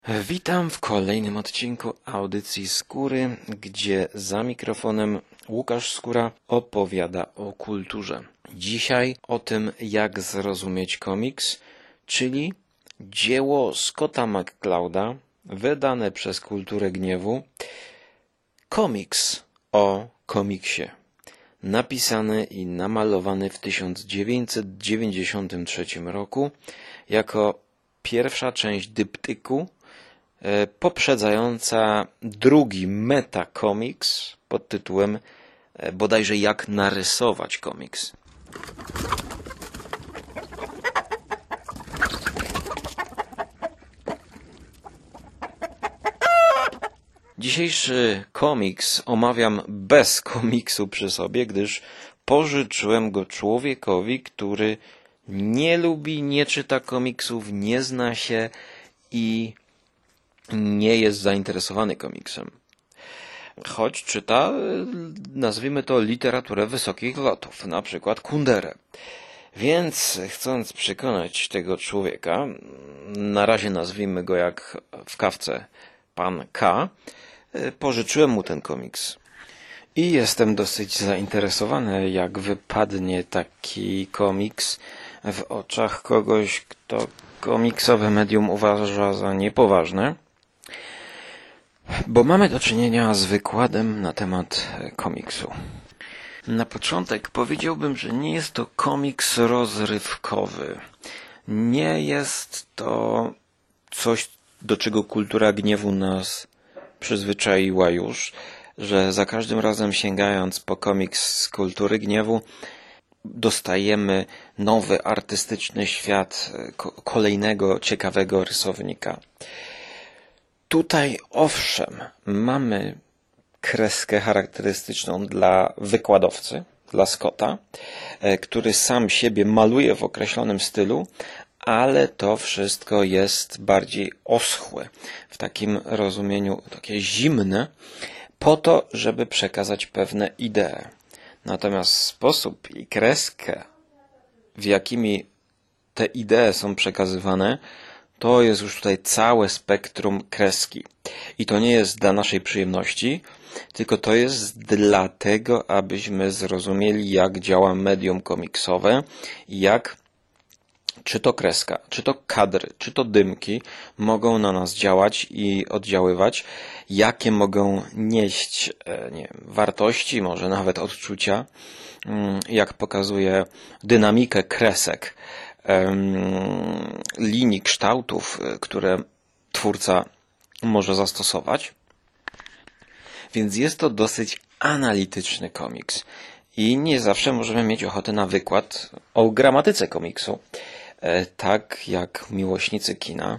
Witam w kolejnym odcinku audycji Skóry, gdzie za mikrofonem Łukasz Skóra opowiada o kulturze. Dzisiaj o tym, jak zrozumieć komiks, czyli dzieło Scotta McClouda, wydane przez Kulturę Gniewu, komiks o komiksie. Napisany i namalowany w 1993 roku jako pierwsza część dyptyku poprzedzająca drugi metakomiks pod tytułem bodajże Jak narysować komiks. Dzisiejszy komiks omawiam bez komiksu przy sobie, gdyż pożyczyłem go człowiekowi, który nie lubi, nie czyta komiksów, nie zna się i nie jest zainteresowany komiksem. Choć czyta, nazwijmy to, literaturę wysokich lotów, na przykład Kunderę. Więc chcąc przekonać tego człowieka, na razie nazwijmy go jak w kawce pan K, pożyczyłem mu ten komiks. I jestem dosyć zainteresowany, jak wypadnie taki komiks w oczach kogoś, kto komiksowe medium uważa za niepoważne. Bo mamy do czynienia z wykładem na temat komiksu. Na początek powiedziałbym, że nie jest to komiks rozrywkowy. Nie jest to coś, do czego Kultura Gniewu nas przyzwyczaiła już, że za każdym razem sięgając po komiks z Kultury Gniewu dostajemy nowy artystyczny świat kolejnego ciekawego rysownika. Tutaj owszem, mamy kreskę charakterystyczną dla wykładowcy, dla Scotta, który sam siebie maluje w określonym stylu, ale to wszystko jest bardziej oschłe, w takim rozumieniu takie zimne, po to, żeby przekazać pewne idee. Natomiast sposób i kreskę, w jakimi te idee są przekazywane, to jest już tutaj całe spektrum kreski. I to nie jest dla naszej przyjemności, tylko to jest dlatego, abyśmy zrozumieli, jak działa medium komiksowe i jak czy to kreska, czy to kadry, czy to dymki mogą na nas działać i oddziaływać, jakie mogą nieść wartości, może nawet odczucia, jak pokazuje dynamikę kresek, linii, kształtów, które twórca może zastosować. Więc jest to dosyć analityczny komiks. I nie zawsze możemy mieć ochotę na wykład o gramatyce komiksu. Tak jak miłośnicy kina.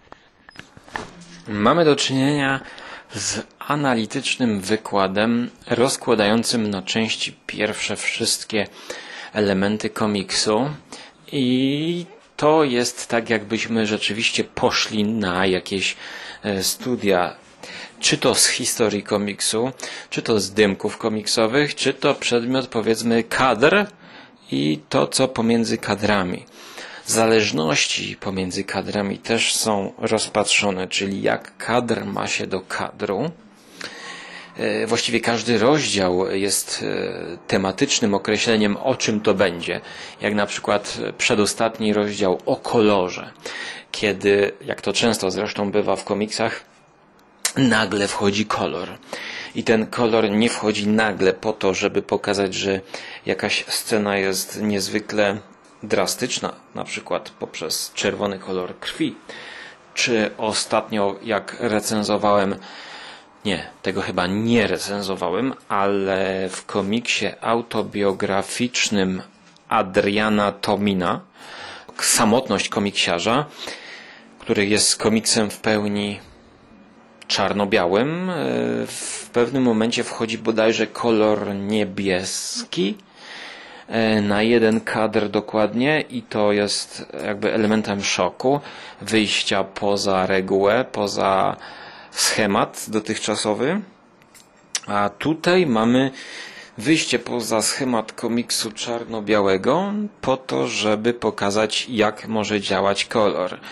Mamy do czynienia z analitycznym wykładem rozkładającym na części pierwsze wszystkie elementy komiksu. I to jest tak, jakbyśmy rzeczywiście poszli na jakieś studia, czy to z historii komiksu, czy to z dymków komiksowych, czy to przedmiot, powiedzmy, kadr i to, co pomiędzy kadrami. Zależności pomiędzy kadrami też są rozpatrzone, czyli jak kadr ma się do kadru. Właściwie każdy rozdział jest tematycznym określeniem, o czym to będzie. Jak na przykład przedostatni rozdział o kolorze, kiedy, jak to często zresztą bywa w komiksach, nagle wchodzi kolor. I ten kolor nie wchodzi nagle po to, żeby pokazać, że jakaś scena jest niezwykle drastyczna, na przykład poprzez czerwony kolor krwi. Czy ostatnio, jak recenzowałem, tego chyba nie recenzowałem, ale w komiksie autobiograficznym Adriana Tomina, Samotność komiksiarza, który jest komiksem w pełni czarno-białym, w pewnym momencie wchodzi bodajże kolor niebieski na jeden kadr dokładnie i to jest jakby elementem szoku, wyjścia poza regułę, poza schemat dotychczasowy, a tutaj mamy wyjście poza schemat komiksu czarno-białego po to, żeby pokazać, jak może działać kolor.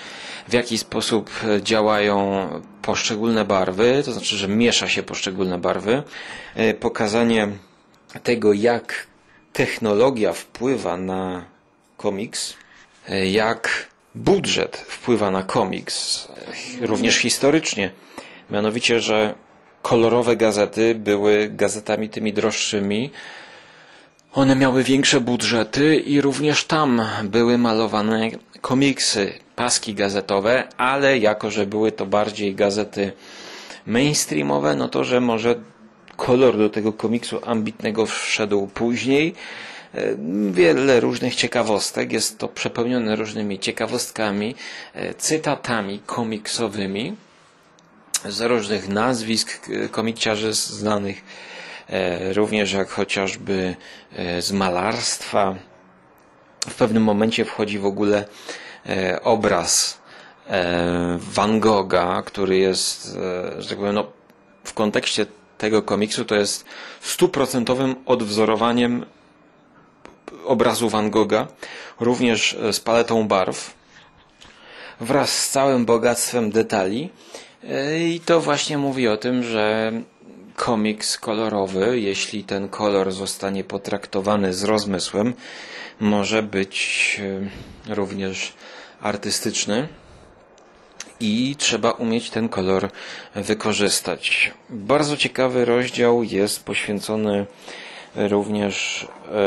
w jaki sposób działają poszczególne barwy, to znaczy, że miesza się poszczególne barwy, pokazanie tego, jak technologia wpływa na komiks, jak budżet wpływa na komiks, również historycznie. Mianowicie, że kolorowe gazety były gazetami tymi droższymi. One miały większe budżety i również tam były malowane komiksy, paski gazetowe, ale jako, że były to bardziej gazety mainstreamowe, no to, że może kolor do tego komiksu ambitnego wszedł później. Wiele różnych ciekawostek, jest to przepełnione różnymi ciekawostkami, cytatami komiksowymi z różnych nazwisk komiksiarzy znanych, również jak chociażby z malarstwa. W pewnym momencie wchodzi w ogóle obraz Van Gogha, który jest, że tak powiem, no, w kontekście tego komiksu to jest 100% odwzorowaniem obrazu Van Gogha, również z paletą barw, wraz z całym bogactwem detali. I to właśnie mówi o tym, że komiks kolorowy, jeśli ten kolor zostanie potraktowany z rozmysłem, może być również artystyczny i trzeba umieć ten kolor wykorzystać. Bardzo ciekawy rozdział jest poświęcony również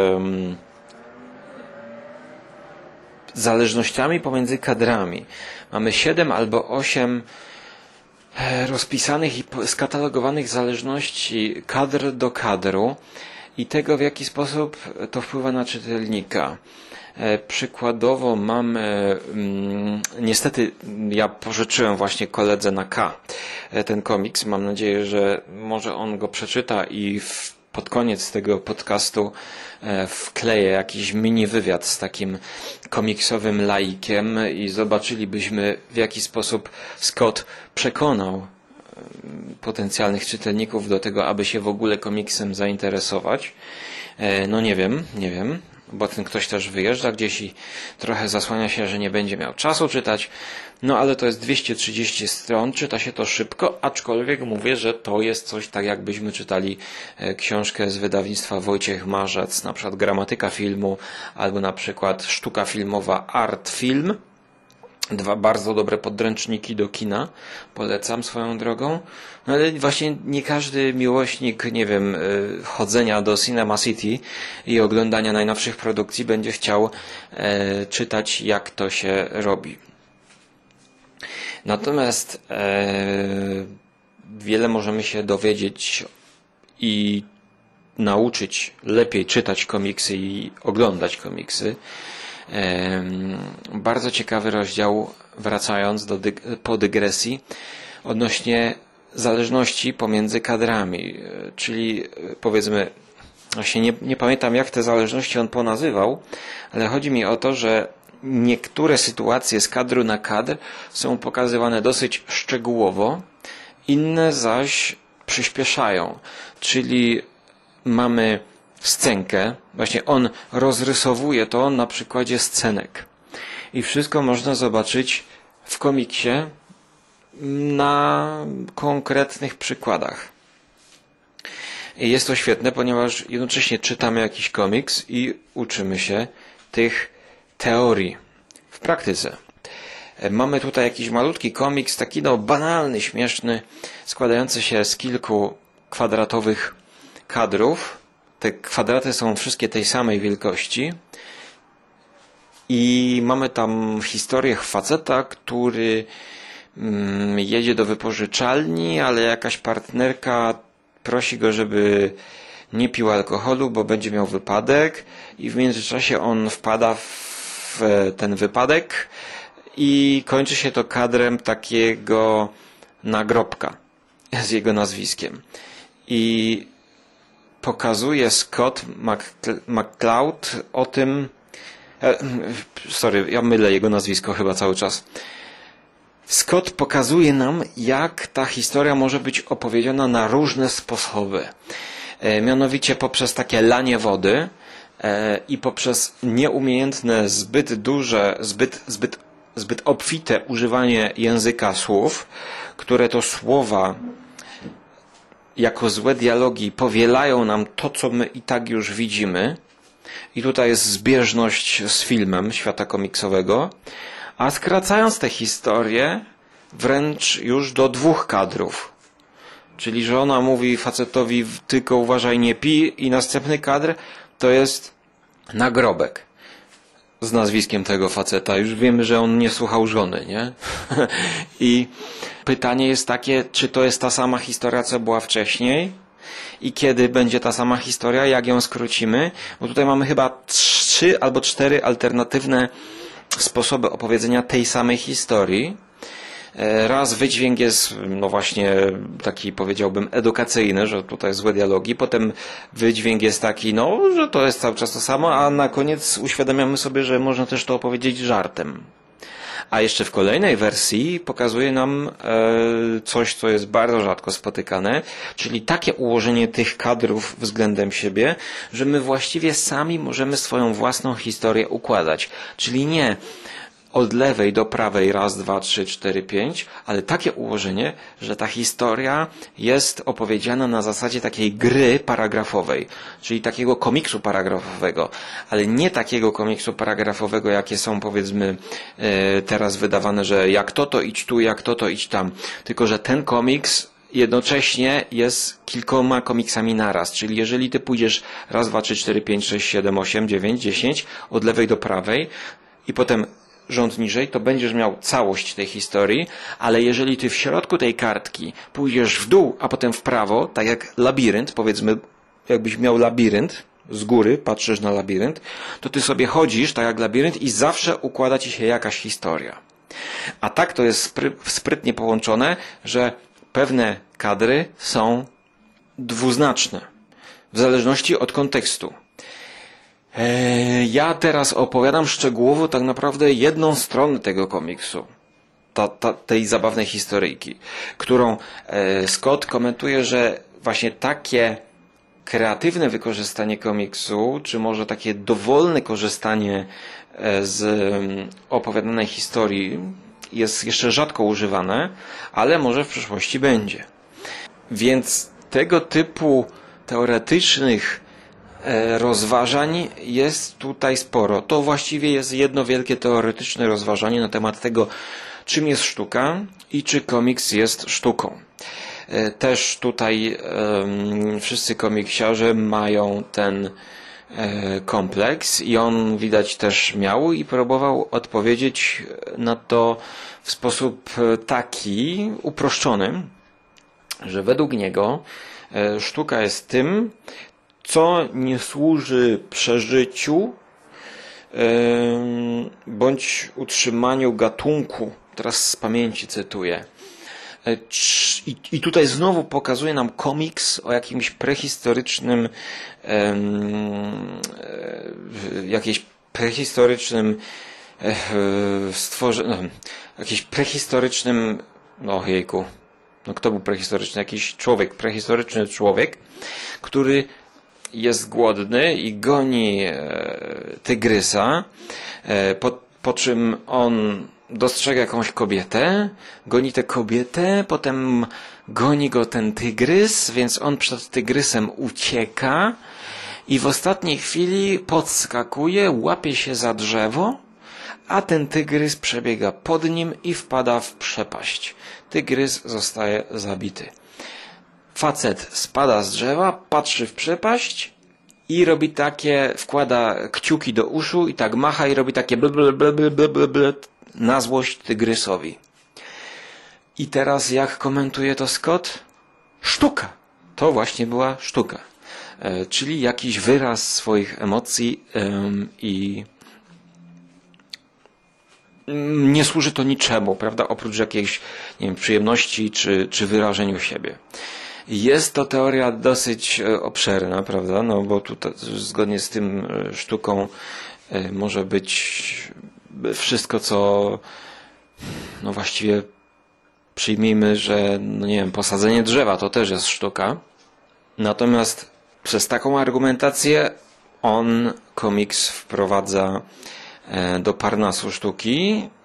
zależnościami pomiędzy kadrami. Mamy 7 albo 8 rozpisanych i skatalogowanych zależności kadr do kadru i tego, w jaki sposób to wpływa na czytelnika. Przykładowo mamy, niestety ja pożyczyłem właśnie koledze na K ten komiks. Mam nadzieję, że może on go przeczyta i pod koniec tego podcastu wkleję jakiś mini wywiad z takim komiksowym laikiem i zobaczylibyśmy, w jaki sposób Scott przekonał potencjalnych czytelników do tego, aby się w ogóle komiksem zainteresować. No nie wiem, bo ten ktoś też wyjeżdża gdzieś i trochę zasłania się, że nie będzie miał czasu czytać. No ale to jest 230 stron, czyta się to szybko, aczkolwiek mówię, że to jest coś tak, jakbyśmy czytali książkę z wydawnictwa Wojciech Marzec, na przykład Gramatyka filmu, albo na przykład Sztuka filmowa Art Film. 2 bardzo dobre podręczniki do kina, polecam swoją drogą. No ale właśnie nie każdy miłośnik, nie wiem, chodzenia do Cinema City i oglądania najnowszych produkcji będzie chciał czytać, jak to się robi. Natomiast wiele możemy się dowiedzieć i nauczyć lepiej czytać komiksy i oglądać komiksy. Bardzo ciekawy rozdział, wracając po dygresji, odnośnie zależności pomiędzy kadrami, czyli powiedzmy, właśnie nie pamiętam, jak te zależności on ponazywał, ale chodzi mi o to, że niektóre sytuacje z kadru na kadr są pokazywane dosyć szczegółowo, inne zaś przyspieszają, czyli mamy scenkę, właśnie on rozrysowuje to na przykładzie scenek i wszystko można zobaczyć w komiksie na konkretnych przykładach. I jest to świetne, ponieważ jednocześnie czytamy jakiś komiks i uczymy się tych teorii w praktyce. Mamy tutaj jakiś malutki komiks, taki banalny, śmieszny, składający się z kilku kwadratowych kadrów. Te kwadraty są wszystkie tej samej wielkości i mamy tam historię faceta, który jedzie do wypożyczalni, ale jakaś partnerka prosi go, żeby nie pił alkoholu, bo będzie miał wypadek i w międzyczasie on wpada w ten wypadek i kończy się to kadrem takiego nagrobka z jego nazwiskiem. I pokazuje Scott McCloud o tym, ja mylę jego nazwisko chyba cały czas. Scott pokazuje nam, jak ta historia może być opowiedziana na różne sposoby. Mianowicie poprzez takie lanie wody i poprzez nieumiejętne, zbyt zbyt obfite używanie języka słów, które to słowa jako złe dialogi powielają nam to, co my i tak już widzimy. I tutaj jest zbieżność z filmem świata komiksowego. A skracając tę historię wręcz już do 2 kadrów. Czyli, że ona mówi facetowi tylko uważaj nie pij i następny kadr to jest nagrobek z nazwiskiem tego faceta. Już wiemy, że on nie słuchał żony, nie? I pytanie jest takie, czy to jest ta sama historia, co była wcześniej? I kiedy będzie ta sama historia? Jak ją skrócimy? Bo tutaj mamy chyba 3 albo 4 alternatywne sposoby opowiedzenia tej samej historii. Raz wydźwięk jest, no właśnie, taki powiedziałbym edukacyjny, że tutaj złe dialogi. Potem wydźwięk jest taki, no, że to jest cały czas to samo, a na koniec uświadamiamy sobie, że można też to opowiedzieć żartem. A jeszcze w kolejnej wersji pokazuje nam coś, co jest bardzo rzadko spotykane, czyli takie ułożenie tych kadrów względem siebie, że my właściwie sami możemy swoją własną historię układać. Czyli nie od lewej do prawej raz, 2, 3, 4, 5, ale takie ułożenie, że ta historia jest opowiedziana na zasadzie takiej gry paragrafowej, czyli takiego komiksu paragrafowego, ale nie takiego komiksu paragrafowego, jakie są powiedzmy teraz wydawane, że jak to idź tu, jak to idź tam, tylko że ten komiks jednocześnie jest kilkoma komiksami naraz, czyli jeżeli ty pójdziesz raz, 2, 3, 4, 5, 6, 7, 8, 9, 10 od lewej do prawej i potem rząd niżej, to będziesz miał całość tej historii, ale jeżeli ty w środku tej kartki pójdziesz w dół, a potem w prawo, tak jak labirynt, powiedzmy, jakbyś miał labirynt, z góry patrzysz na labirynt, to ty sobie chodzisz tak jak labirynt i zawsze układa ci się jakaś historia. A tak to jest sprytnie połączone, że pewne kadry są dwuznaczne, w zależności od kontekstu. Ja teraz opowiadam szczegółowo tak naprawdę jedną stronę tego komiksu, tej zabawnej historyjki, którą Scott komentuje, że właśnie takie kreatywne wykorzystanie komiksu, czy może takie dowolne korzystanie z opowiadanej historii jest jeszcze rzadko używane, ale może w przyszłości będzie. Więc tego typu teoretycznych rozważań jest tutaj sporo. To właściwie jest jedno wielkie teoretyczne rozważanie na temat tego, czym jest sztuka i czy komiks jest sztuką. Też tutaj wszyscy komiksiarze mają ten kompleks i on widać też miał i próbował odpowiedzieć na to w sposób taki uproszczony, że według niego sztuka jest tym, co nie służy przeżyciu bądź utrzymaniu gatunku. Teraz z pamięci cytuję. I tutaj znowu pokazuje nam komiks o jakimś prehistorycznym kto był prehistoryczny? Jakiś człowiek, prehistoryczny człowiek, który jest głodny i goni tygrysa, po czym on dostrzega jakąś kobietę, goni tę kobietę, potem goni go ten tygrys, więc on przed tygrysem ucieka i w ostatniej chwili podskakuje, łapie się za drzewo, a ten tygrys przebiega pod nim i wpada w przepaść. Tygrys zostaje zabity. Facet spada z drzewa, patrzy w przepaść i robi takie, wkłada kciuki do uszu i tak macha i robi takie ble na złość tygrysowi. I teraz jak komentuje to Scott? Sztuka. To właśnie była sztuka. Czyli jakiś wyraz swoich emocji i nie służy to niczemu, prawda? Oprócz jakiejś, nie wiem, przyjemności czy wyrażeniu siebie. Jest to teoria dosyć obszerna, prawda? No bo tutaj zgodnie z tym sztuką może być wszystko, co no właściwie przyjmijmy, że no nie wiem, posadzenie drzewa to też jest sztuka. Natomiast przez taką argumentację komiks wprowadza do Parnasu sztuki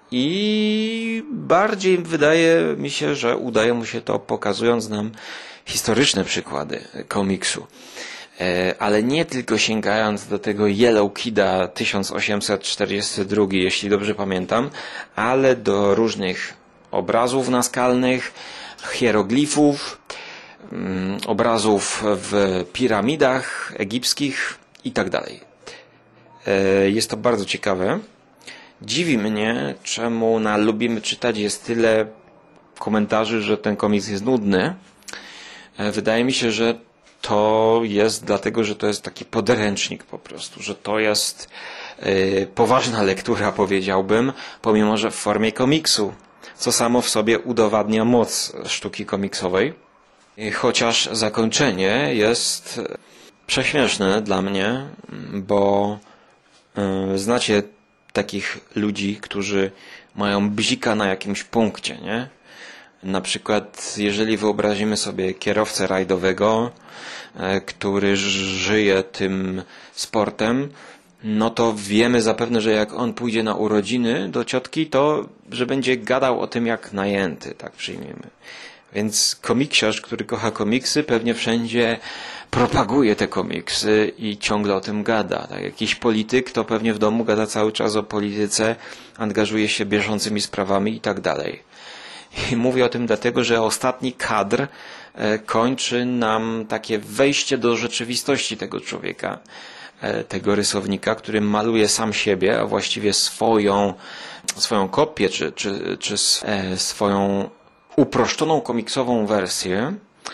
i bardziej wydaje mi się, że udaje mu się to, pokazując nam historyczne przykłady komiksu. Ale nie tylko sięgając do tego Yellow Kida 1842, jeśli dobrze pamiętam, ale do różnych obrazów naskalnych, hieroglifów, obrazów w piramidach egipskich i tak dalej. Jest to bardzo ciekawe. Dziwi mnie, czemu na Lubimy Czytać jest tyle komentarzy, że ten komiks jest nudny. Wydaje mi się, że to jest dlatego, że to jest taki podręcznik po prostu, że to jest poważna lektura, powiedziałbym, pomimo że w formie komiksu, co samo w sobie udowadnia moc sztuki komiksowej. Chociaż zakończenie jest prześmieszne dla mnie, bo znacie takich ludzi, którzy mają bzika na jakimś punkcie, nie? Na przykład, jeżeli wyobrazimy sobie kierowcę rajdowego, który żyje tym sportem, no to wiemy zapewne, że jak on pójdzie na urodziny do ciotki, to że będzie gadał o tym jak najęty, tak przyjmiemy. Więc komiksiarz, który kocha komiksy, pewnie wszędzie propaguje te komiksy i ciągle o tym gada. Tak? Jakiś polityk to pewnie w domu gada cały czas o polityce, angażuje się bieżącymi sprawami i tak dalej. I mówię o tym dlatego, że ostatni kadr kończy nam takie wejście do rzeczywistości tego człowieka, tego rysownika, który maluje sam siebie, a właściwie swoją kopię, czy swoją uproszczoną komiksową wersję.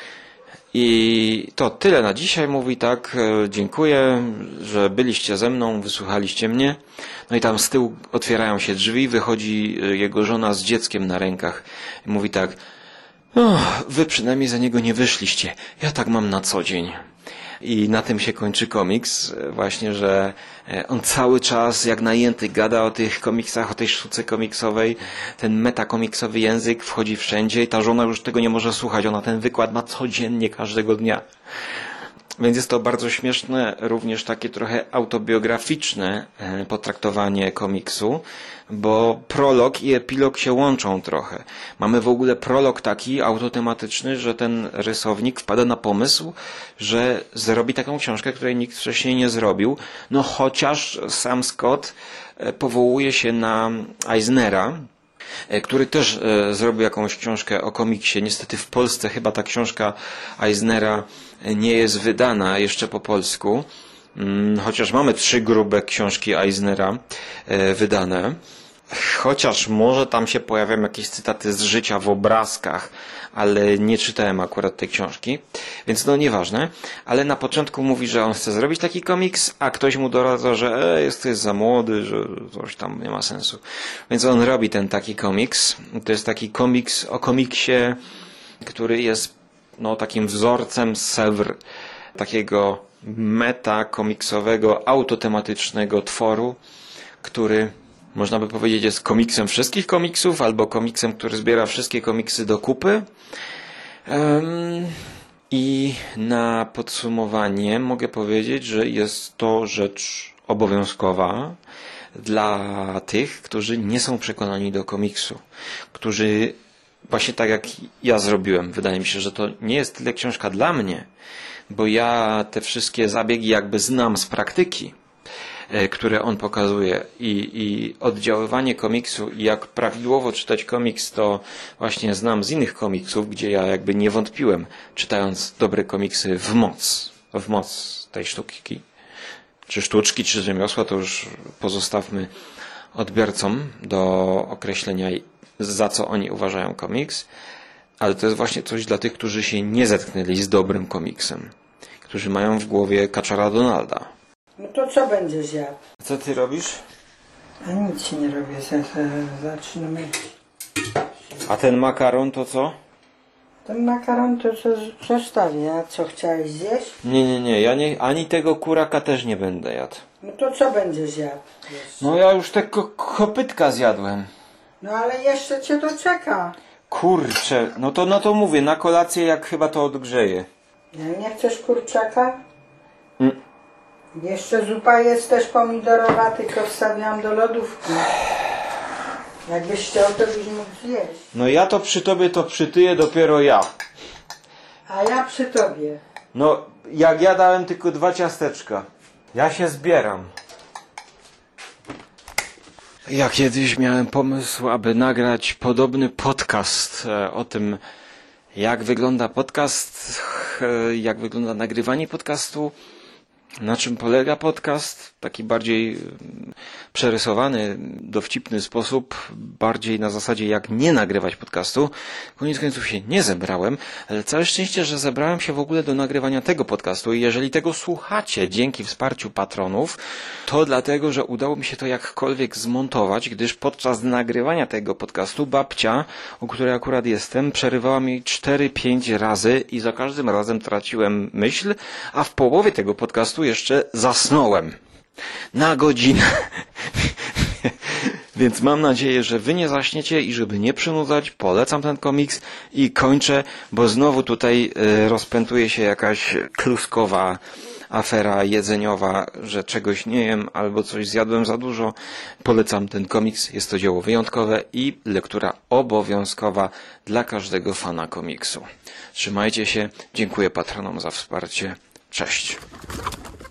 I to tyle na dzisiaj, mówi tak, dziękuję, że byliście ze mną, wysłuchaliście mnie. No i tam z tyłu otwierają się drzwi, wychodzi jego żona z dzieckiem na rękach i mówi tak, wy przynajmniej za niego nie wyszliście, ja tak mam na co dzień. I na tym się kończy komiks, właśnie, że on cały czas jak najęty gada o tych komiksach, o tej sztuce komiksowej, ten metakomiksowy język wchodzi wszędzie i ta żona już tego nie może słuchać, ona ten wykład ma codziennie, każdego dnia. Więc jest to bardzo śmieszne, również takie trochę autobiograficzne potraktowanie komiksu, bo prolog i epilog się łączą trochę. Mamy w ogóle prolog taki autotematyczny, że ten rysownik wpada na pomysł, że zrobi taką książkę, której nikt wcześniej nie zrobił. No chociaż sam Scott powołuje się na Eisnera, który też zrobił jakąś książkę o komiksie. Niestety w Polsce chyba ta książka Eisnera nie jest wydana jeszcze po polsku, chociaż mamy 3 grube książki Eisnera wydane. Chociaż może tam się pojawiają jakieś cytaty z życia w obrazkach, ale nie czytałem akurat tej książki, więc no nieważne. Ale na początku mówi, że on chce zrobić taki komiks, a ktoś mu doradza, że jesteś za młody, że coś tam nie ma sensu. Więc on robi ten taki komiks. To jest taki komiks o komiksie, który jest no takim wzorcem Sèvres, takiego meta-komiksowego, autotematycznego tworu, który można by powiedzieć jest komiksem wszystkich komiksów, albo komiksem, który zbiera wszystkie komiksy do kupy. I na podsumowanie mogę powiedzieć, że jest to rzecz obowiązkowa dla tych, którzy nie są przekonani do komiksu, którzy właśnie tak jak ja zrobiłem. Wydaje mi się, że to nie jest tyle książka dla mnie, bo ja te wszystkie zabiegi jakby znam z praktyki, które on pokazuje i oddziaływanie komiksu i jak prawidłowo czytać komiks, to właśnie znam z innych komiksów, gdzie ja jakby nie wątpiłem, czytając dobre komiksy w moc tej sztuki, czy sztuczki, czy rzemiosła, to już pozostawmy odbiorcom do określenia, za co oni uważają komiks, ale to jest właśnie coś dla tych, którzy się nie zetknęli z dobrym komiksem, którzy mają w głowie Kaczora Donalda. No to co będziesz jadł? Co ty robisz? A nic ci nie robię, zaczynamy. A ten makaron to co? Ten makaron to zostawię, a co chciałeś zjeść? Nie, ja nie, ani tego kuraka też nie będę jadł. No to co będziesz jadł? Jeszcze? No ja już te kopytka zjadłem. No ale jeszcze cię to czeka. Kurczę, no to mówię, na kolację jak chyba to odgrzeję. Nie chcesz kurczaka? Jeszcze zupa jest też pomidorowa, tylko wstawiam do lodówki. Jakbyś chciał, to byś mógł zjeść. No ja to przy tobie to przytyję dopiero ja. A ja przy tobie. No, jak ja dałem tylko 2 ciasteczka. Ja się zbieram. Ja kiedyś miałem pomysł, aby nagrać podobny podcast o tym, jak wygląda podcast, jak wygląda nagrywanie podcastu, na czym polega podcast, taki bardziej przerysowany, dowcipny sposób, bardziej na zasadzie jak nie nagrywać podcastu. Koniec końców się nie zebrałem, ale całe szczęście, że zebrałem się w ogóle do nagrywania tego podcastu i jeżeli tego słuchacie dzięki wsparciu patronów, to dlatego, że udało mi się to jakkolwiek zmontować, gdyż podczas nagrywania tego podcastu babcia, u której akurat jestem, przerywała mi 4-5 razy i za każdym razem traciłem myśl, a w połowie tego podcastu jeszcze zasnąłem. Na godzinę. Więc mam nadzieję, że wy nie zaśniecie i żeby nie przynudzać, polecam ten komiks i kończę, bo znowu tutaj rozpętuje się jakaś kluskowa afera jedzeniowa, że czegoś nie jem albo coś zjadłem za dużo. Polecam ten komiks, jest to dzieło wyjątkowe i lektura obowiązkowa dla każdego fana komiksu. Trzymajcie się, dziękuję patronom za wsparcie. Cześć.